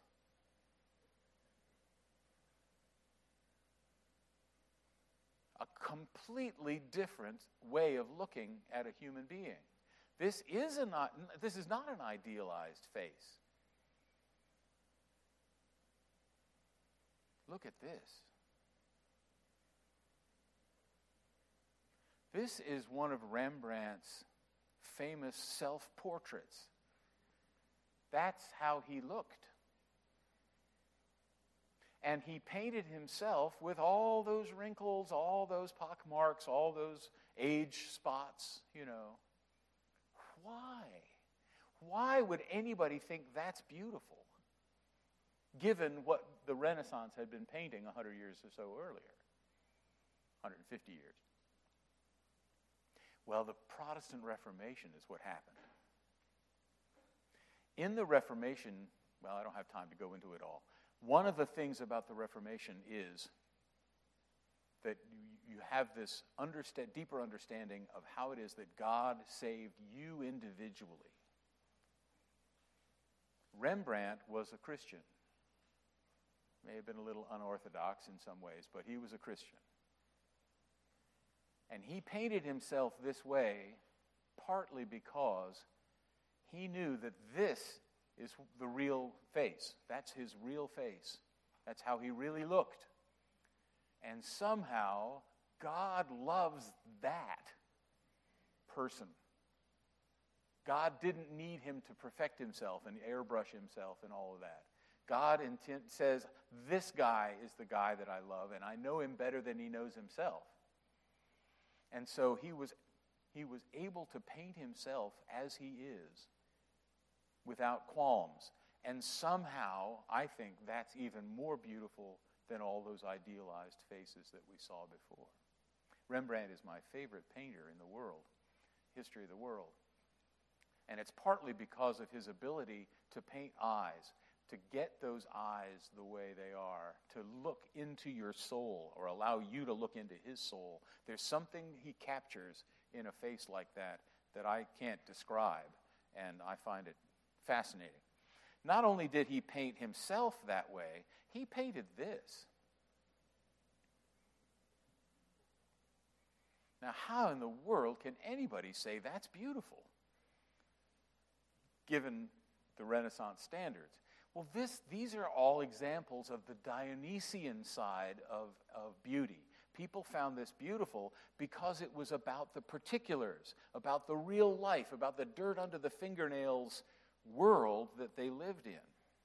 A completely different way of looking at a human being. This is, a not, this is not an idealized face. Look at this. This is one of Rembrandt's famous self-portraits. That's how he looked. And he painted himself with all those wrinkles, all those pockmarks, all those age spots, you know. Why? Why would anybody think that's beautiful, given what the Renaissance had been painting one hundred years or so earlier, one hundred fifty years? Well, the Protestant Reformation is what happened. In the Reformation, well, I don't have time to go into it all. One of the things about the Reformation is that you, you have this understand, deeper understanding of how it is that God saved you individually. Rembrandt was a Christian. May have been a little unorthodox in some ways, but he was a Christian. And he painted himself this way partly because he knew that this is the real face. That's his real face. That's how he really looked. And somehow, God loves that person. God didn't need him to perfect himself and airbrush himself and all of that. God intent says, this guy is the guy that I love, and I know him better than he knows himself. And so he was, he was able to paint himself as he is without qualms. And somehow, I think that's even more beautiful than all those idealized faces that we saw before. Rembrandt is my favorite painter in the world, history of the world. And it's partly because of his ability to paint eyes, to get those eyes the way they are, to look into your soul or allow you to look into his soul. There's something he captures in a face like that that I can't describe, and I find it fascinating. Not only did he paint himself that way, he painted this. Now, how in the world can anybody say that's beautiful, given the Renaissance standards? Well, this, these are all examples of the Dionysian side of, of beauty. People found this beautiful because it was about the particulars, about the real life, about the dirt under the fingernails world that they lived in.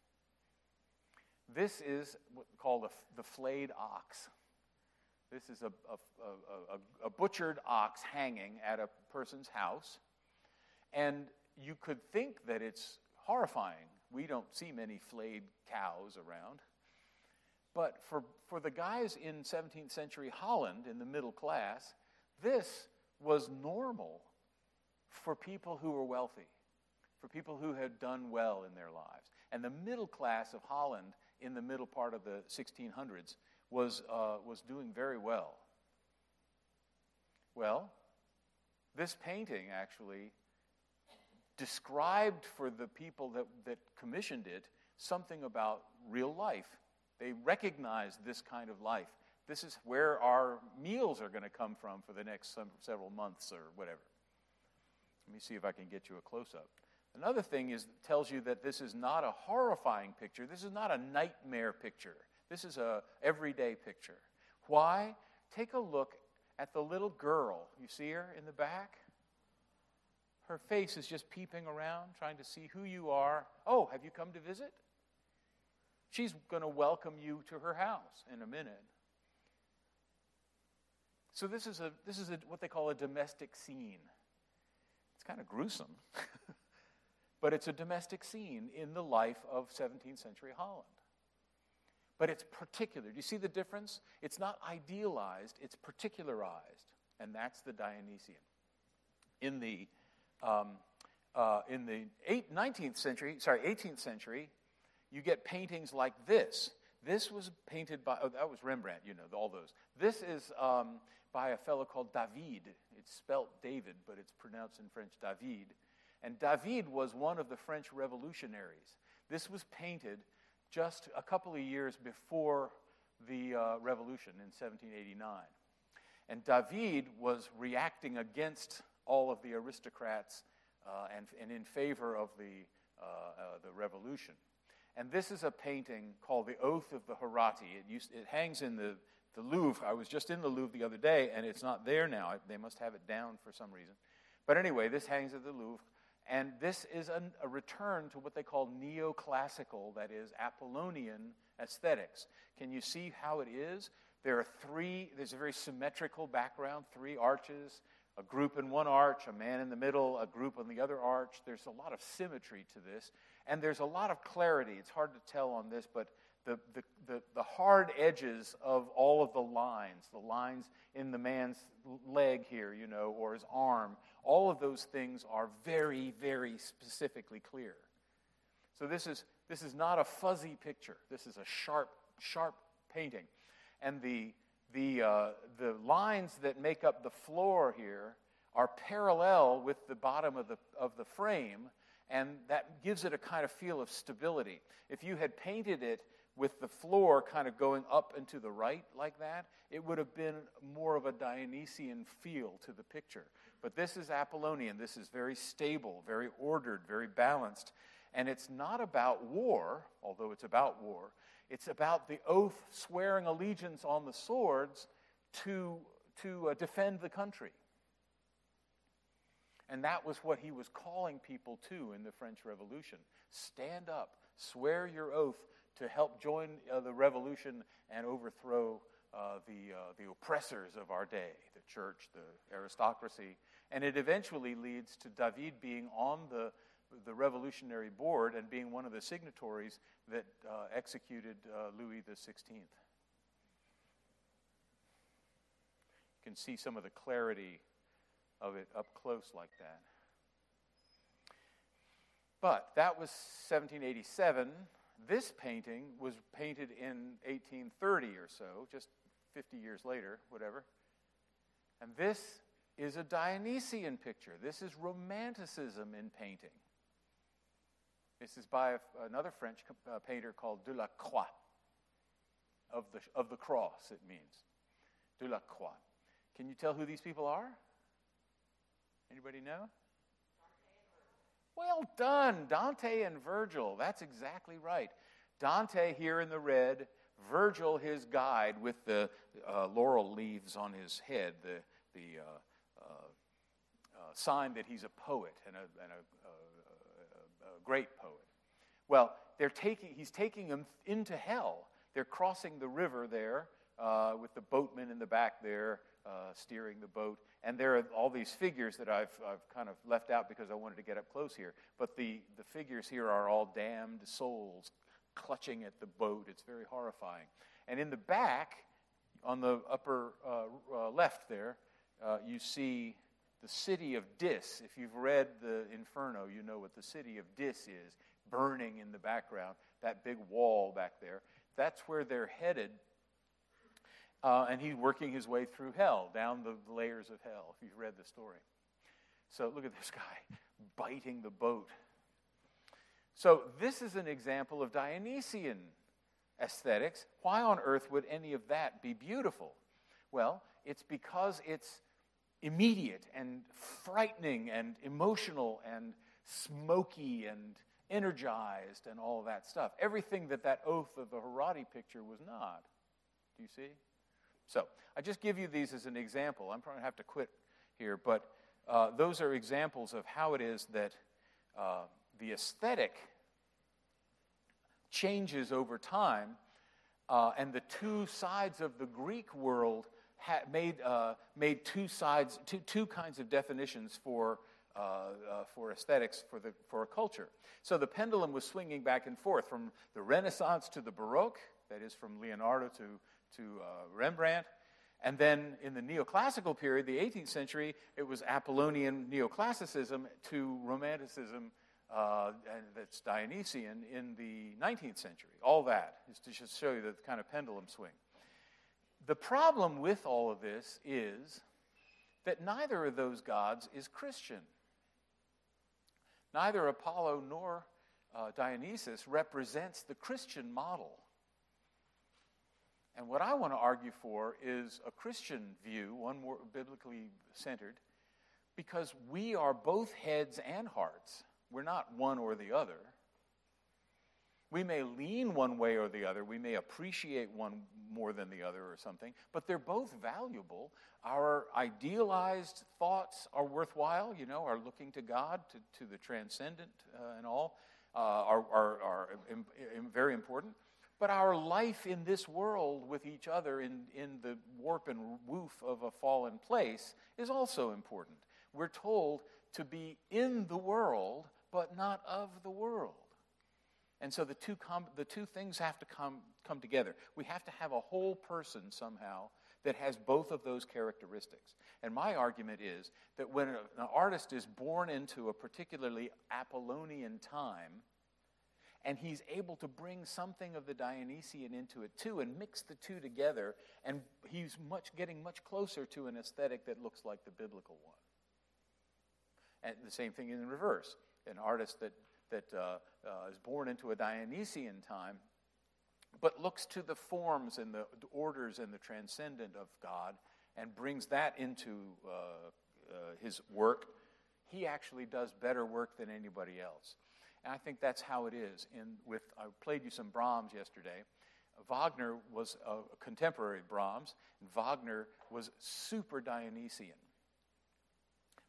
This is what's called a, the flayed ox. This is a, a, a, a butchered ox hanging at a person's house. And you could think that it's horrifying. We don't see many flayed cows around. But for, for the guys in seventeenth century Holland, in the middle class, this was normal for people who were wealthy, for people who had done well in their lives. And the middle class of Holland in the middle part of the sixteen hundreds was, uh, was doing very well. Well, this painting actually described for the people that, that commissioned it something about real life. They recognized this kind of life. This is where our meals are going to come from for the next some, several months or whatever. Let me see if I can get you a close-up. Another thing is tells you that this is not a horrifying picture. This is not a nightmare picture. This is a everyday picture. Why? Take a look at the little girl. You see her in the back? Her face is just peeping around, trying to see who you are. Oh, have you come to visit? She's going to welcome you to her house in a minute. So this is a this is a, what they call a domestic scene. It's kind of gruesome, but it's a domestic scene in the life of seventeenth century Holland. But it's particular. Do you see the difference? It's not idealized, it's particularized, and that's the Dionysian. In the um, uh, in the eight, nineteenth century, sorry, eighteenth century, you get paintings like this. This was painted by, oh, that was Rembrandt, you know, all those. This is um, by a fellow called David. It's spelt David, but it's pronounced in French David. And David was one of the French revolutionaries. This was painted just a couple of years before the uh, revolution in seventeen eighty-nine. And David was reacting against all of the aristocrats uh, and, and in favor of the, uh, uh, the revolution. And this is a painting called The Oath of the Hurrati. It, used, it hangs in the, the Louvre. I was just in the Louvre the other day, and it's not there now. They must have it down for some reason. But anyway, this hangs at the Louvre. And this is an, a return to what they call neoclassical, that is, Apollonian aesthetics. Can you see how it is? There are three, there's a very symmetrical background, three arches, a group in one arch, a man in the middle, a group on the other arch. There's a lot of symmetry to this. And there's a lot of clarity. It's hard to tell on this, but the, the, the, the hard edges of all of the lines, the lines in the man's leg here, you know, or his arm, all of those things are very, very specifically clear. So this is this is not a fuzzy picture. This is a sharp, sharp painting. And the the uh, the lines that make up the floor here are parallel with the bottom of the of the frame, and that gives it a kind of feel of stability. If you had painted it with the floor kind of going up and to the right like that, it would have been more of a Dionysian feel to the picture. But this is Apollonian. This is very stable, very ordered, very balanced. And it's not about war, although it's about war. It's about the oath swearing allegiance on the swords to, to uh, defend the country. And that was what he was calling people to in the French Revolution. Stand up, swear your oath to help join uh, the revolution and overthrow uh, the, uh, the oppressors of our day, the church, the aristocracy. And it eventually leads to David being on the, the revolutionary board and being one of the signatories that uh, executed uh, Louis the sixteenth. You can see some of the clarity of it up close like that. But that was seventeen eighty-seven. This painting was painted in eighteen thirty or so, just fifty years later, whatever. And this is a Dionysian picture. This is Romanticism in painting. This is by a, another French uh, painter called Delacroix. Of the, of the cross, it means. Delacroix. Can you tell who these people are? Anybody know? Well done, Dante and Virgil. That's exactly right. Dante here in the red, Virgil his guide with the uh, laurel leaves on his head, the, the uh, uh, uh, sign that he's a poet and a, and a, a, a great poet. Well, they're taking, he's taking them into hell. They're crossing the river there uh, with the boatman in the back there uh, steering the boat. And there are all these figures that I've, I've kind of left out because I wanted to get up close here. But the, the figures here are all damned souls clutching at the boat. It's very horrifying. And in the back, on the upper uh, uh, left there, uh, you see the city of Dis. If you've read the Inferno, you know what the city of Dis is, burning in the background, that big wall back there. That's where they're headed. Uh, and he's working his way through hell, down the layers of hell, if you've read the story. So look at this guy biting the boat. So this is an example of Dionysian aesthetics. Why on earth would any of that be beautiful? Well, it's because it's immediate and frightening and emotional and smoky and energized and all of that stuff. Everything that that Oath of the Herati picture was not. Do you see? So I just give you these as an example. I'm probably going to have to quit here, but uh, those are examples of how it is that uh, the aesthetic changes over time, uh, and the two sides of the Greek world ha- made uh, made two sides, two two kinds of definitions for uh, uh, for aesthetics for the for a culture. So the pendulum was swinging back and forth from the Renaissance to the Baroque, that is from Leonardo to to uh, Rembrandt. And then in the neoclassical period, the eighteenth century, it was Apollonian neoclassicism to Romanticism, uh, and that's Dionysian in the nineteenth century. All that is to just show you the kind of pendulum swing. The problem with all of this is that neither of those gods is Christian. Neither Apollo nor uh, Dionysus represents the Christian model. And what I want to argue for is a Christian view, one more biblically centered, because we are both heads and hearts. We're not one or the other. We may lean one way or the other. We may appreciate one more than the other or something, but they're both valuable. Our idealized thoughts are worthwhile, you know, our looking to God, to, to the transcendent uh, and all, uh, are, are, are im- im- very important. But our life in this world with each other in, in the warp and woof of a fallen place is also important. We're told to be in the world, but not of the world. And so the two com- the two things have to come, come together. We have to have a whole person somehow that has both of those characteristics. And my argument is that when an artist is born into a particularly Apollonian time, and he's able to bring something of the Dionysian into it too, and mix the two together, and he's much getting much closer to an aesthetic that looks like the biblical one. And the same thing in reverse. An artist that, that uh, uh, is born into a Dionysian time, but looks to the forms and the orders and the transcendent of God, and brings that into uh, uh, his work, he actually does better work than anybody else. And I think that's how it is. In with I played you some Brahms yesterday. Wagner was a contemporary Brahms, and Wagner was super Dionysian.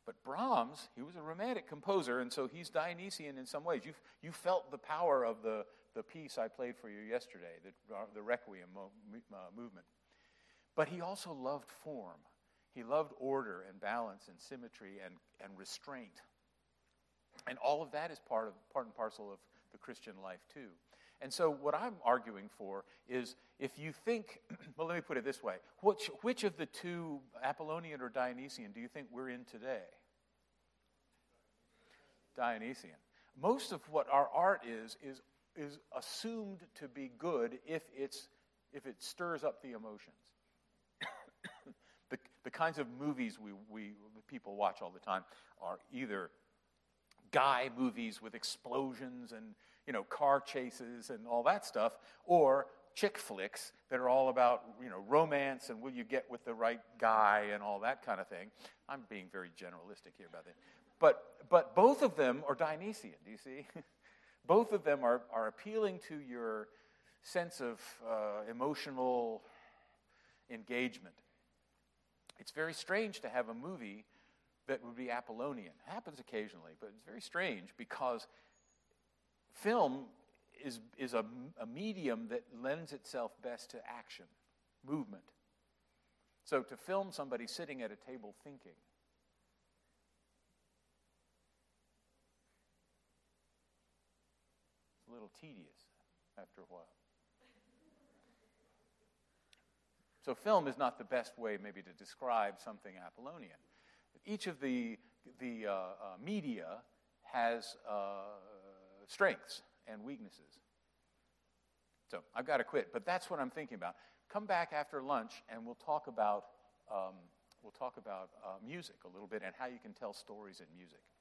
But Brahms, he was a romantic composer, and so he's Dionysian in some ways. You you felt the power of the, the piece I played for you yesterday, the, uh, the Requiem mo- uh, movement. But he also loved form. He loved order and balance and symmetry and, and restraint. And all of that is part of part and parcel of the Christian life too. And so what I'm arguing for is if you think, well, let me put it this way. Which, which of the two, Apollonian or Dionysian, do you think we're in today? Dionysian. Most of what our art is, is, is assumed to be good if, it's, if it stirs up the emotions. the, the kinds of movies we, we people watch all the time are either guy movies with explosions and, you know, car chases and all that stuff, or chick flicks that are all about, you know, romance and will you get with the right guy and all that kind of thing. I'm being very generalistic here about that. But but both of them are Dionysian, do you see? Both of them are, are appealing to your sense of uh, emotional engagement. It's very strange to have a movie that would be Apollonian. It happens occasionally, but it's very strange because film is, is a, a medium that lends itself best to action, movement. So to film somebody sitting at a table thinking, it's a little tedious after a while. So film is not the best way maybe to describe something Apollonian. Each of the, the uh, uh, media has uh, strengths and weaknesses. So I've got to quit, but that's what I'm thinking about. Come back after lunch, and we'll talk about um, we'll talk about uh, music a little bit and how you can tell stories in music.